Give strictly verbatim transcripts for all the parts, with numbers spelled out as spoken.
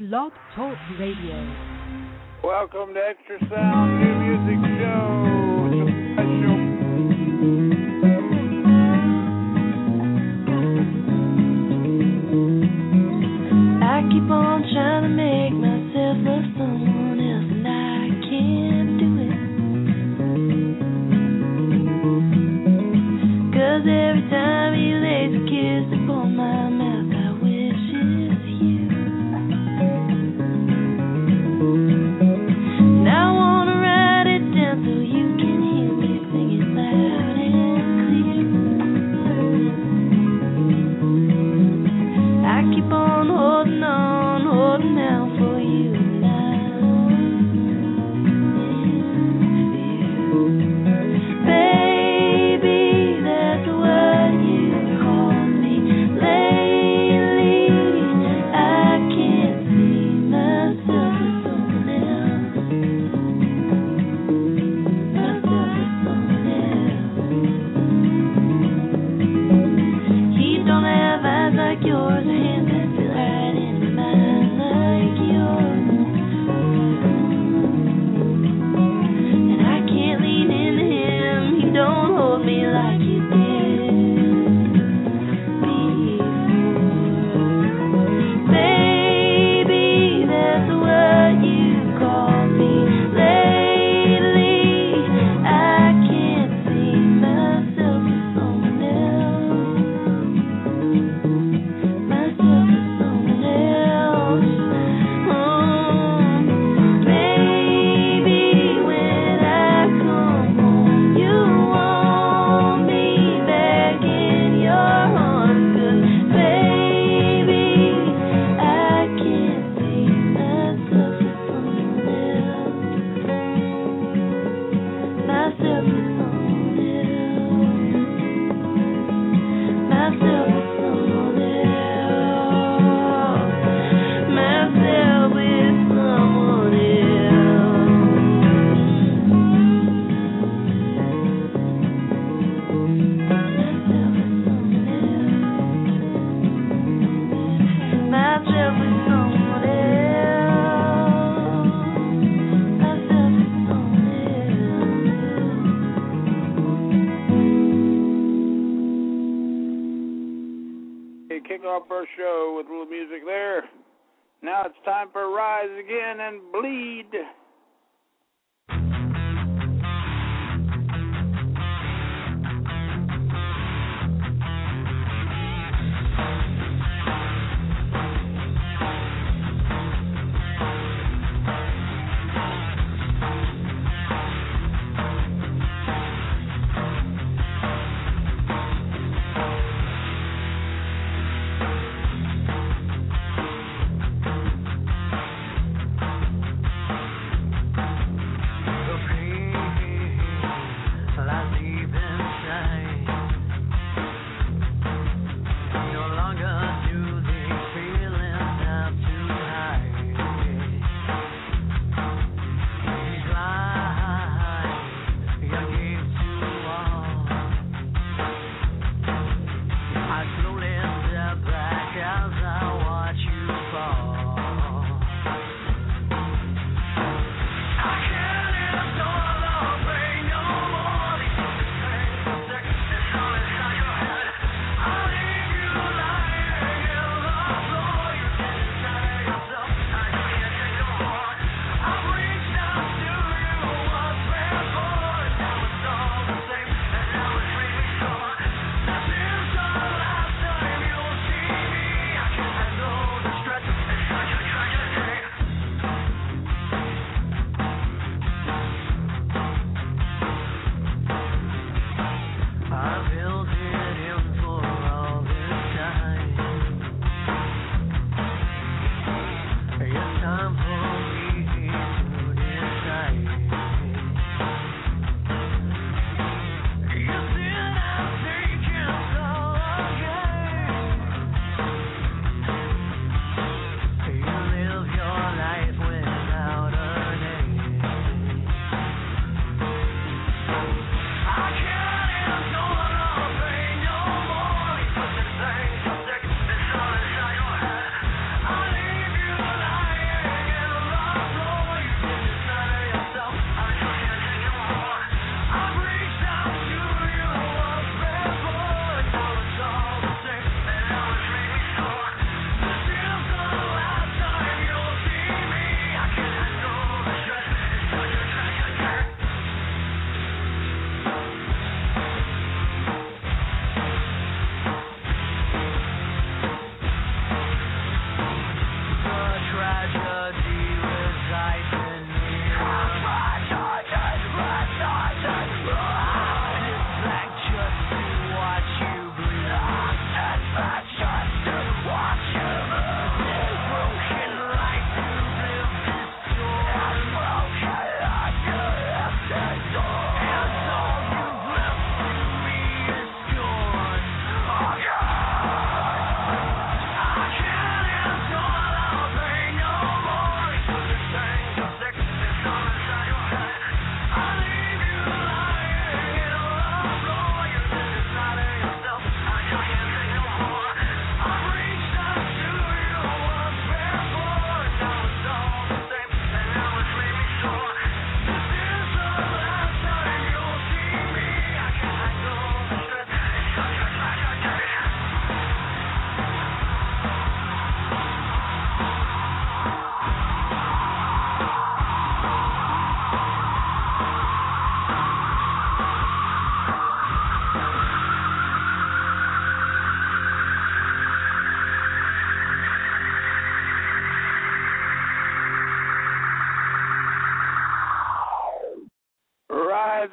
Blog Talk Radio. Welcome to Extra Sound New Music Show. It's a special. I keep on trying to make myself love someone else, and I can't do it. 'Cause every time he lays a kiss upon my mouth, I wish it's you. And I wanna write it down so you can hear me sing it loud and clear. I keep on holding on, holding out for you now. Baby, that's what you call me. Lately, I can't see myself as someone else. Myself as someone else. He don't have eyes like yours, hands that feel right into mine like yours. And I can't lean into him, he don't hold me like you did before. Baby, that's what you call me. Lately, I can't see myself as someone else. Myself as someone else. Oh, baby, when I come home, you want me back in your arms. 'Cause baby, I can't see myself as someone else. Myself as someone else. Myself as someone else. Myself with someone else. Myself with someone else. Myself with someone else. Okay, kick off our show with a little music there. Now it's time for Rise Again and Bleed.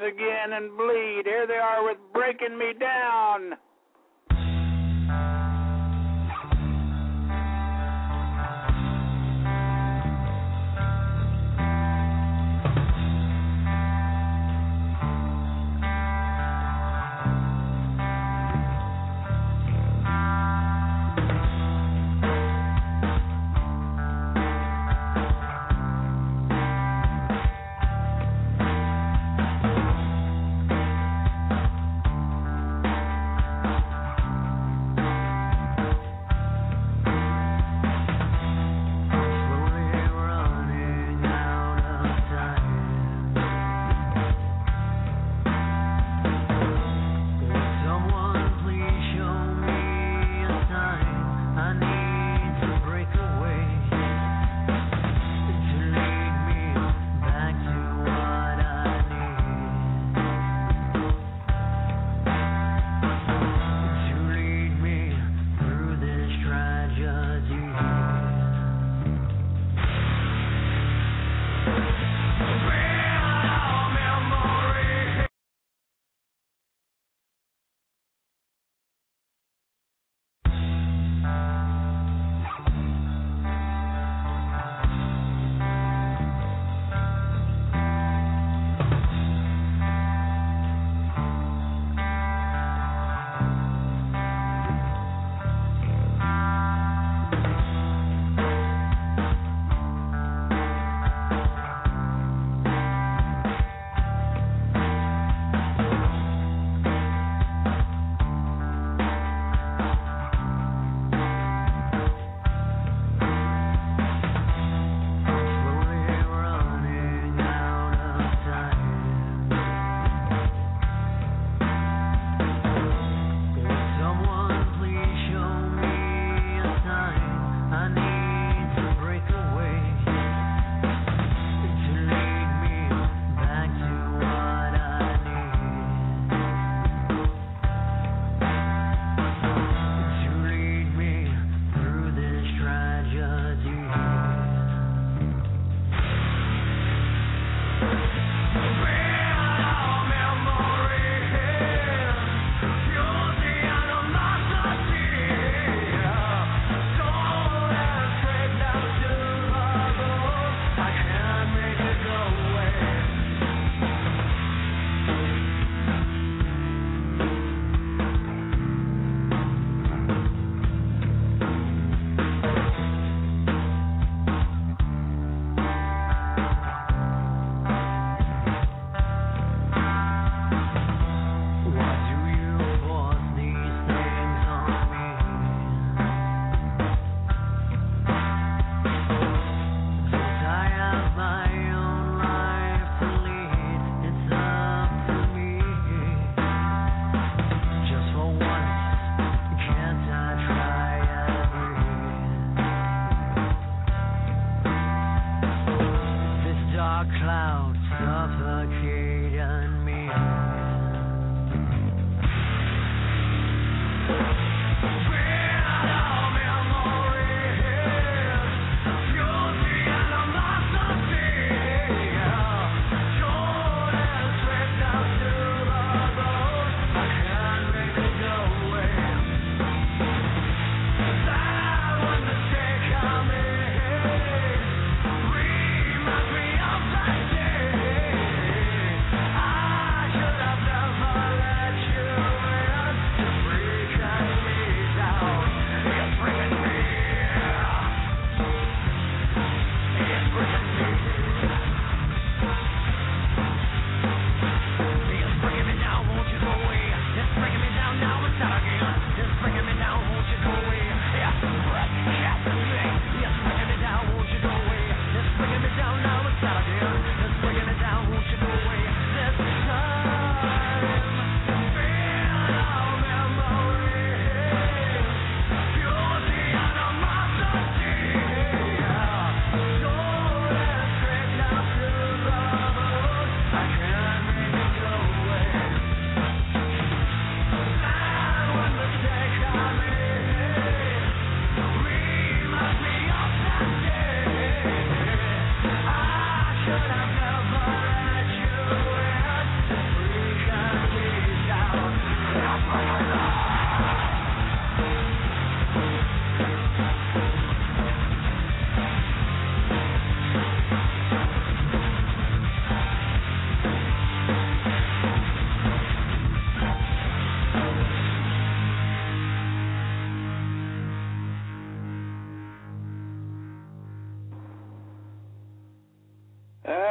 again and bleed. Here they are with Breaking Me Down.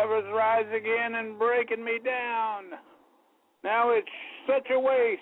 lovers rise again and breaking me down. Now it's such a waste.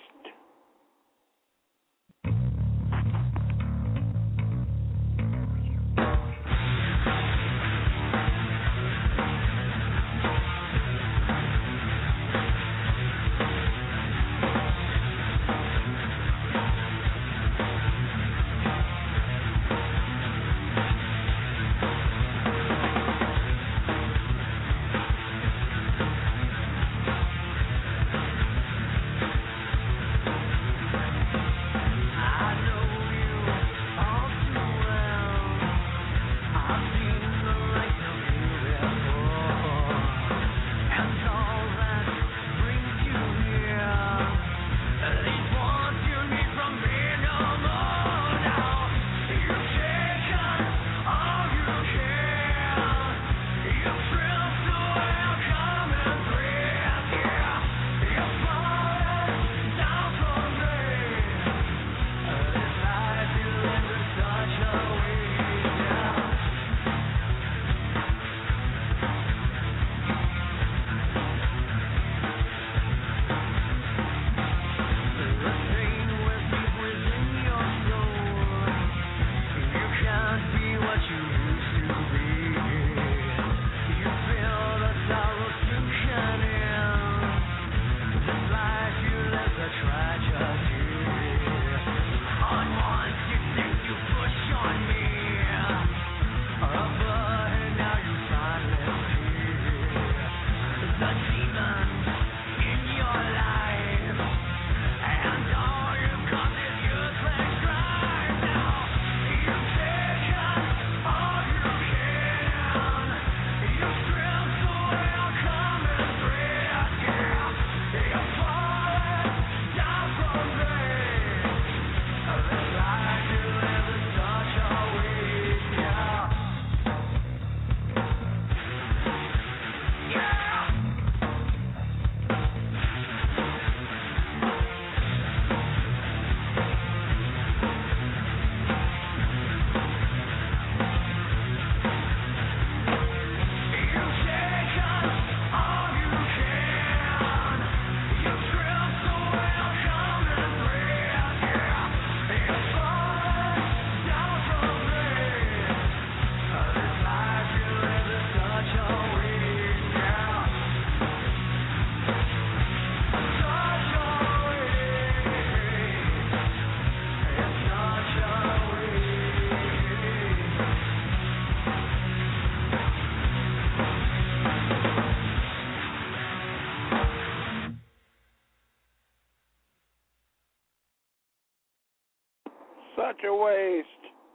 Such a waste.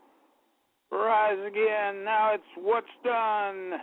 Rise again. Now it's what's done.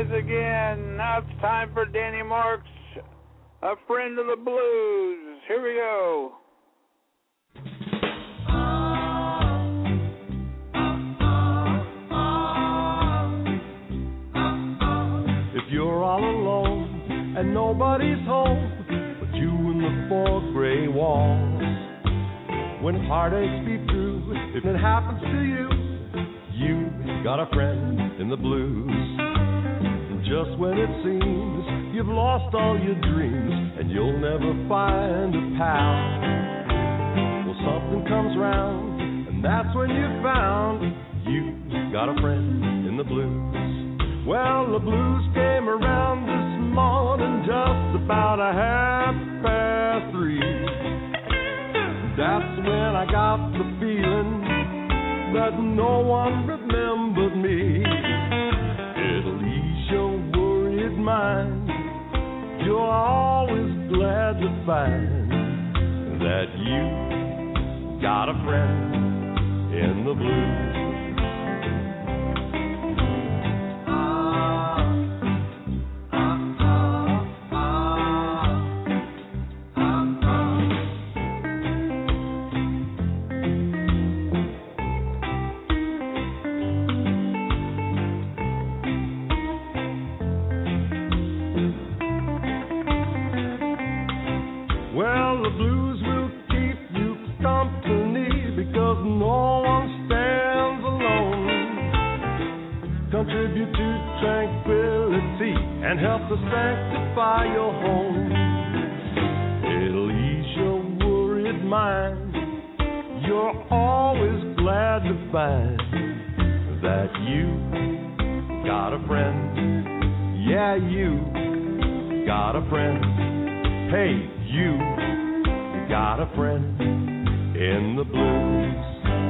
rise again. Now it's time for Danny Marks, a friend of the blues. Here we go. If you're all alone and nobody's home but you and the four gray walls, when heartaches be through, if it happens to you, you got a friend in the blues. And just when it seems you've lost all your dreams and you'll never find a pal, well, something comes round and that's when you found you got a friend in the blues. Well, the blues came around this morning just about a half past three. That's when I got the feeling that no one remembered me. It'll ease your worried mind. You're always glad to find that you got a friend in the blues. Contribute to tranquility and help to sanctify your home. It'll ease your worried mind. You're always glad to find that you got a friend. Yeah, you got a friend. Hey, you got a friend in the blues.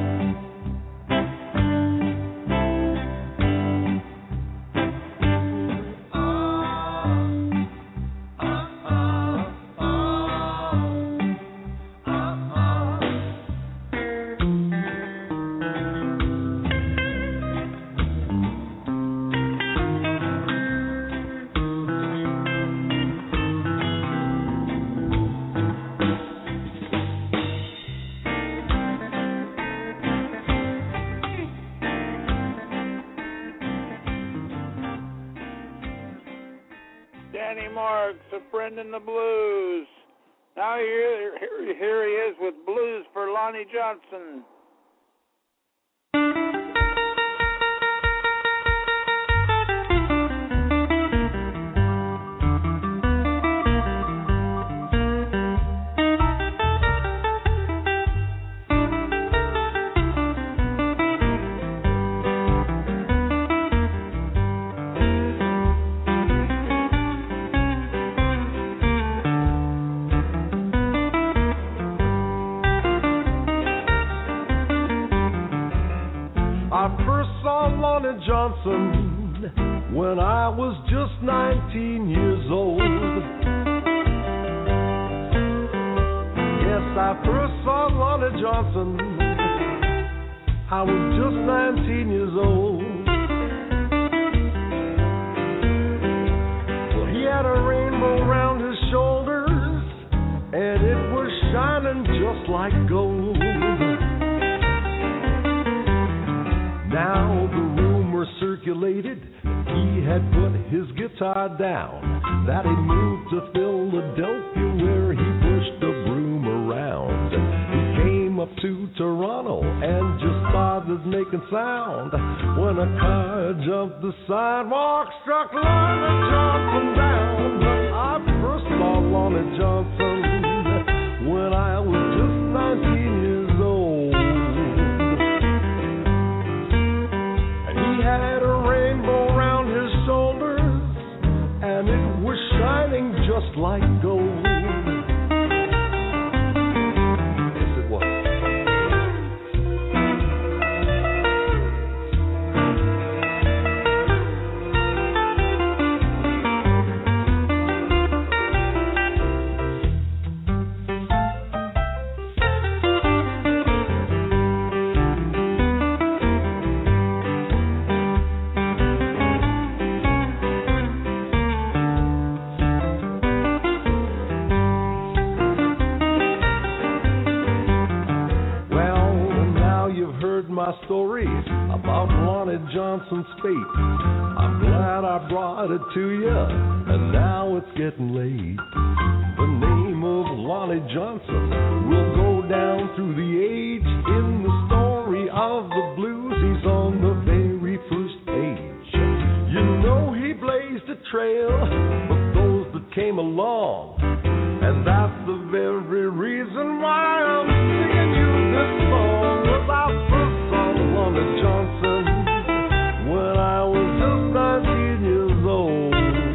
Danny Marks, a friend in the blues. Now here, here, here he is with Blues for Lonnie Johnson. Lonnie Johnson when I was just nineteen years old. Yes, I first saw Lonnie Johnson. I was just nineteen years old. Well, he had a rainbow around his shoulders, and it was shining just like gold. Now the rumor circulated he had put his guitar down, that he moved to Philadelphia where he pushed the broom around. He came up to Toronto and just started making sound when a car jumped the sidewalk, struck Lonnie Johnson down. But I first saw Lonnie Johnson when I was just nineteen years old. He had a rainbow around his shoulders, and it was shining just like gold. Yes, it was. Johnson's fate. I'm glad I brought it to you, and now it's getting late. The name of Lonnie Johnson will go down through the age in the story of the blues. He's on the very first page. You know he blazed a trail for those that came along, and that's the very reason why I'm singing you this song. Was I first saw Lonnie Johnson when I was just nineteen years old.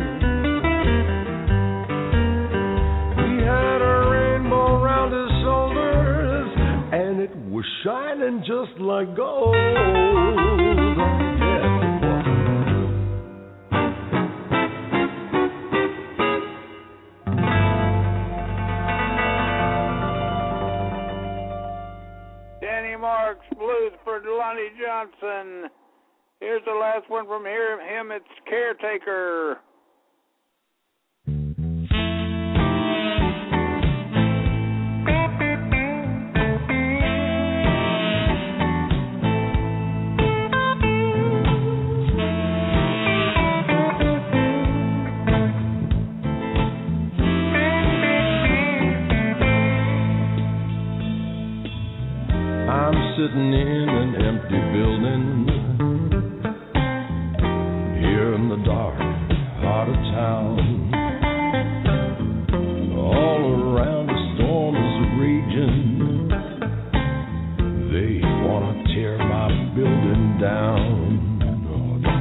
He had a rainbow around his shoulders, and it was shining just like gold. Yes, it was. Danny Marks, Blues for Lonnie Johnson. Here's the last one from here, him. It's Caretaker. I'm sitting in an empty building here in the dark heart of town. All around the storm is raging. They wanna tear my building down. Oh, no.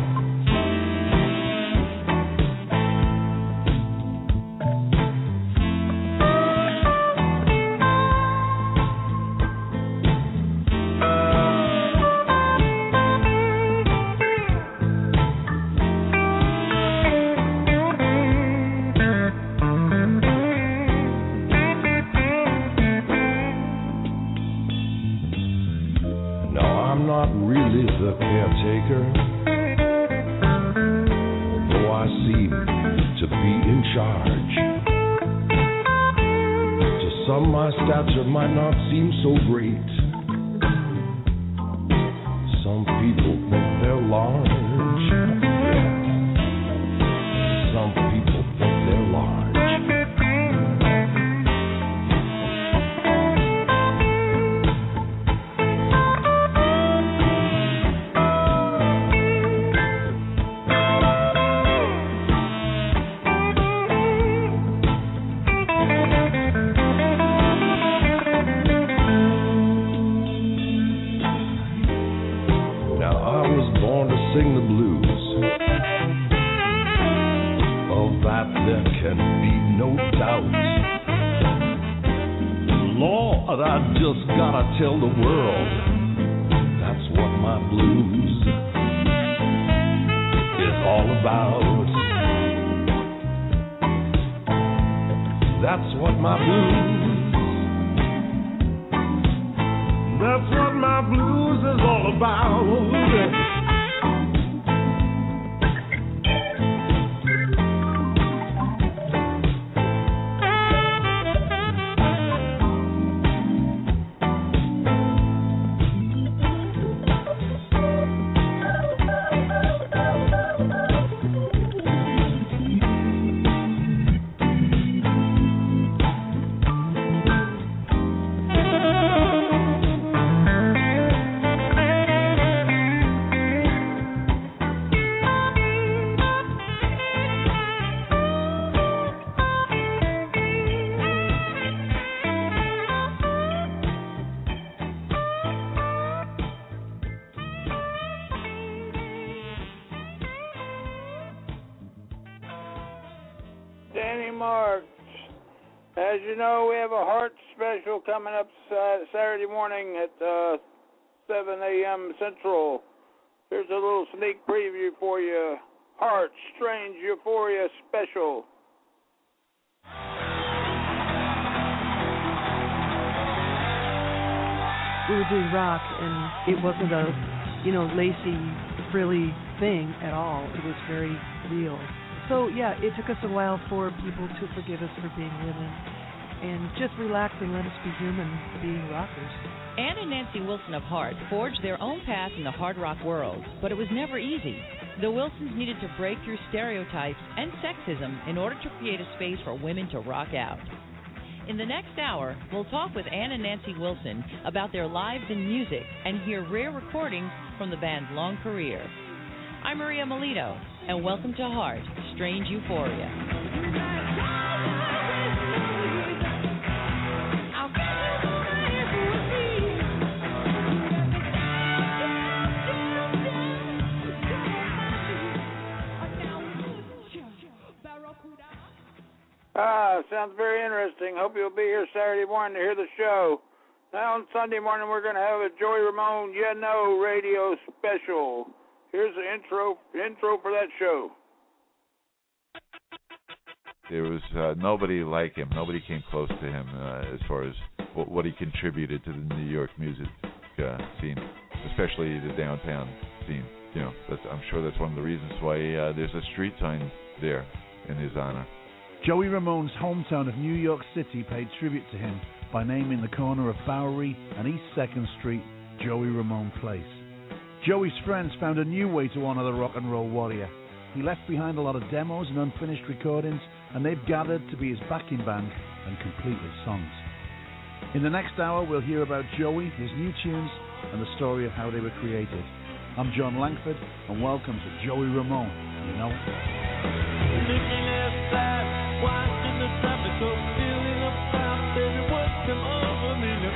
Really the caretaker, although I seem to be in charge. To some my stature might not seem so great. Some people think they're large. Yeah. Some people think they're large. Sing the blues. Of that there can be no doubt. Lord, I just gotta tell the world that's what my blues is all about. That's what my blues, that's what my blues is all about. Danny Marks. As you know, we have a Heart special coming up Saturday morning at uh, seven a.m. Central. Here's a little sneak preview for you. Heart Strange Euphoria Special. We were doing rock, and it wasn't a, you know, lacy, frilly thing at all. It was very real. So, yeah, it took us a while for people to forgive us for being women and just relax and let us be human, being rockers. Ann and Nancy Wilson of Heart forged their own path in the hard rock world, but it was never easy. The Wilsons needed to break through stereotypes and sexism in order to create a space for women to rock out. In the next hour, we'll talk with Ann and Nancy Wilson about their lives in music and hear rare recordings from the band's long career. I'm Maria Molino, and welcome to Heart, Strange Euphoria. Ah, sounds very interesting. Hope you'll be here Saturday morning to hear the show. Now on Sunday morning we're going to have a Joey Ramone You Know radio special. Here's the intro intro for that show. There was uh, nobody like him. Nobody came close to him uh, as far as what, what he contributed to the New York music uh, scene, especially the downtown scene. You know, that's, I'm sure that's one of the reasons why uh, there's a street sign there in his honor. Joey Ramone's hometown of New York City paid tribute to him by naming the corner of Bowery and East second Street Joey Ramone Place. Joey's friends found a new way to honor the rock and roll warrior. He left behind a lot of demos and unfinished recordings, and they've gathered to be his backing band and complete with songs. In the next hour, we'll hear about Joey, his new tunes, and the story of how they were created. I'm John Langford, and welcome to Joey Ramone, you know. Watching the traffic go feeling about baby, what come over me now?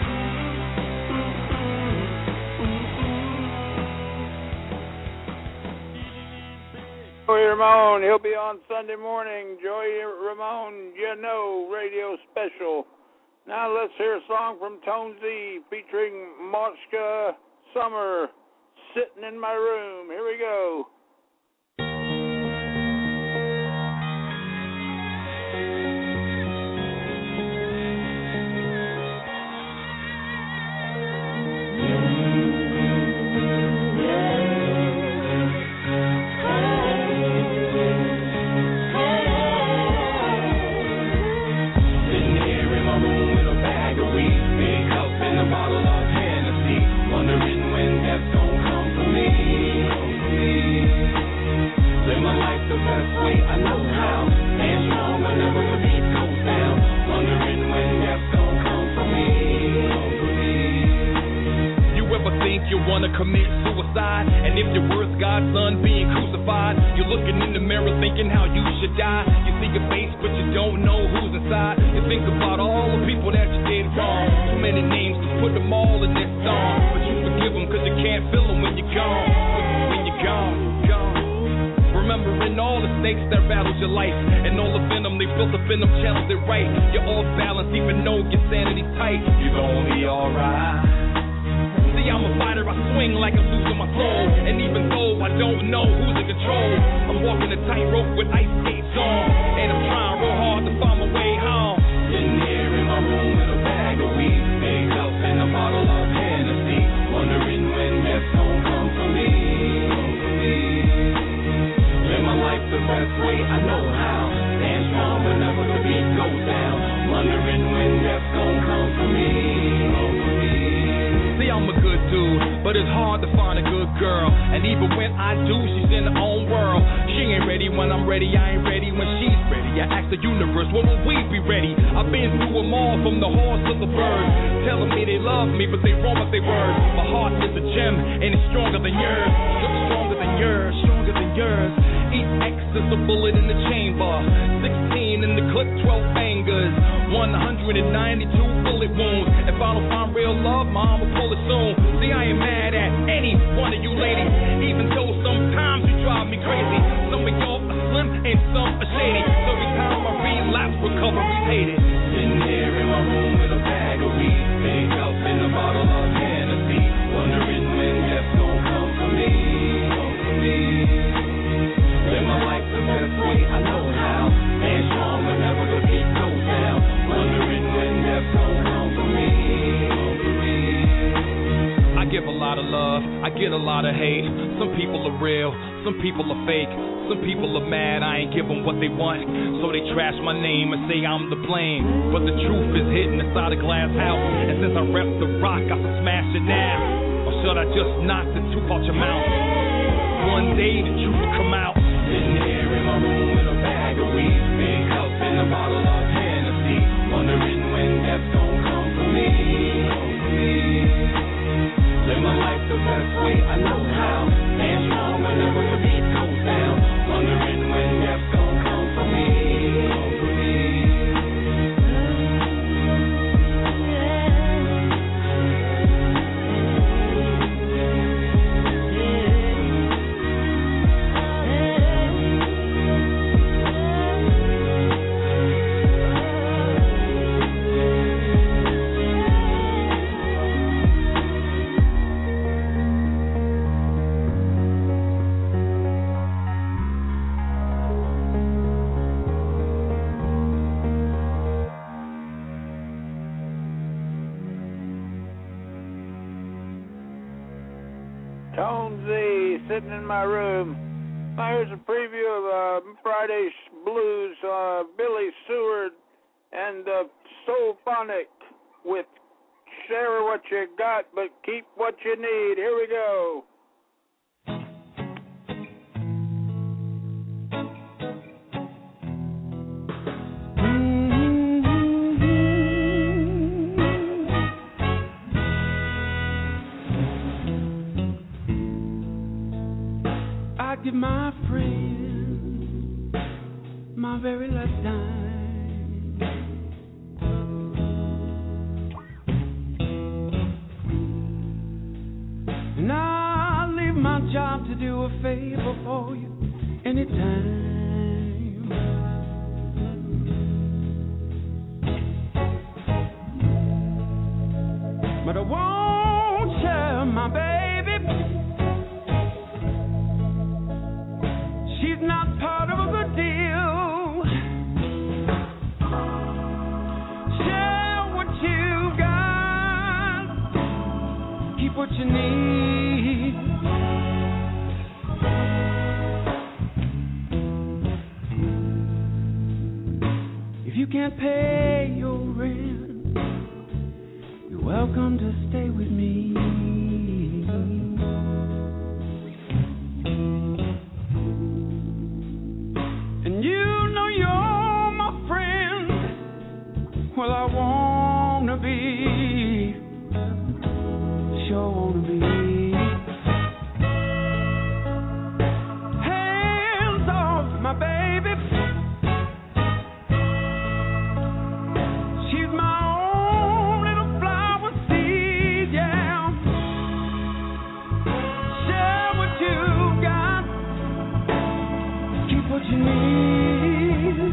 Joey Ramone, he'll be on Sunday morning. Joey Ramone, You Know radio special. Now let's hear a song from Tone Z featuring Moshka Summer, Sitting in My Room. Here we go. You wanna commit suicide, and if you're worth God's son being crucified, you're looking in the mirror thinking how you should die. You see your face, but you don't know who's inside. You think about all the people that you did wrong. Too many names to put them all in this song, but you forgive them cause you can't feel them when you're gone. When you're gone, gone. Remembering all the snakes that rattled your life, and all the venom they built up in them channels they right. You're off balance even though your sanity's tight. You're gonna be alright. I'm a fighter, I swing like I'm losing my soul. And even though I don't know who's in control, I'm walking a tightrope with ice skates on. And I'm trying real hard to find my way home. Sitting here in my room with a bag of weed, big up and a bottle of Hennessy, wondering when death's gonna come for me. Live my life the best way I know how. Stand strong whenever the beat goes down, wondering when death's gonna come for me. See, I'm a good dude, but it's hard to find a good girl. And even when I do, she's in her own world. She ain't ready when I'm ready, I ain't ready when she's ready. I ask the universe, when will we be ready? I've been through them all, from the horse to the bird, telling me they love me, but they wrong with their words. My heart is a gem, and it's stronger than yours. Stronger than yours, stronger than yours. Each X is a bullet in the chamber, sixteen in the clip, twelve fingers, one hundred ninety-two bullet wounds. If I don't find real love, mom will pull it soon. See, I ain't mad at any one of you ladies, even though sometimes you drive me crazy. Some of y'all are slim and some are shady, so every time I relapse, recovery's hated. Sitting here in my room with a bag of weed, big up in a bottle of Hennessy, wondering when death's gonna come for me. Live my life the best way I know how. Stand strong whenever the beat goes down, wondering when death's gonna come for me. I give a lot of love, I get a lot of hate. Some people are real, some people are fake. Some people are mad, I ain't give them what they want. So they trash my name and say I'm to blame. But the truth is hidden inside a glass house. And since I rep the rock, I can smash it now. Or should I just knock the tooth out your mouth? One day the truth will come out. Sitting here in my room with a bag of weed, big cup and a bottle of Hennessy, wondering when death's gonna come for me. Come for me. Live my life the best way I know how. Stand strong whenever the beat goes down. Wondering when death's gonna come for me. Come for me. Tonesy, sitting in my room. Now here's a preview of uh, Friday's Blues, uh, Billy Seward and uh, Soulphonic with Share What You Got, but Keep What You Need. Here we go. Give my friend my very last dime. And I'll leave my job to do a favor for you anytime. But I won't share my baby. She's not part of a good deal. Share what you got. Keep what you need. If you can't pay your rent, you're welcome to stay with me. Well, I wanna be, sure wanna be. Hands off my baby. She's my own little flower seed, yeah. Share what you got. Keep what you need.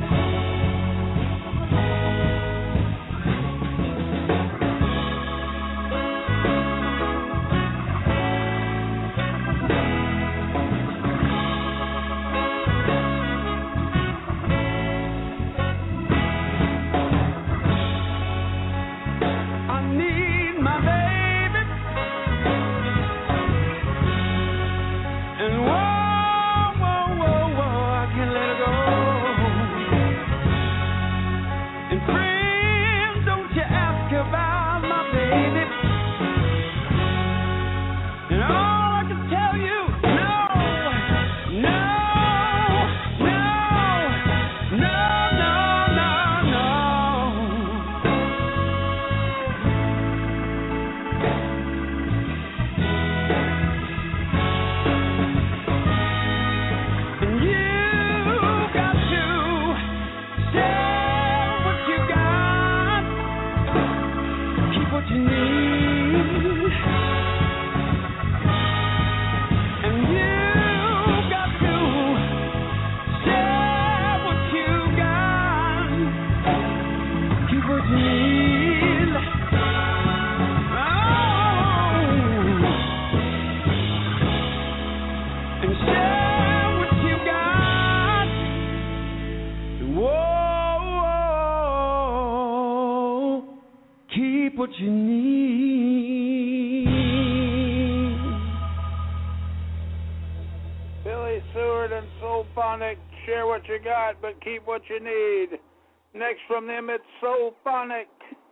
What you need. Stewart and Soulphonic. Share what you got, but keep what you need. Next from them, it's Soulphonic.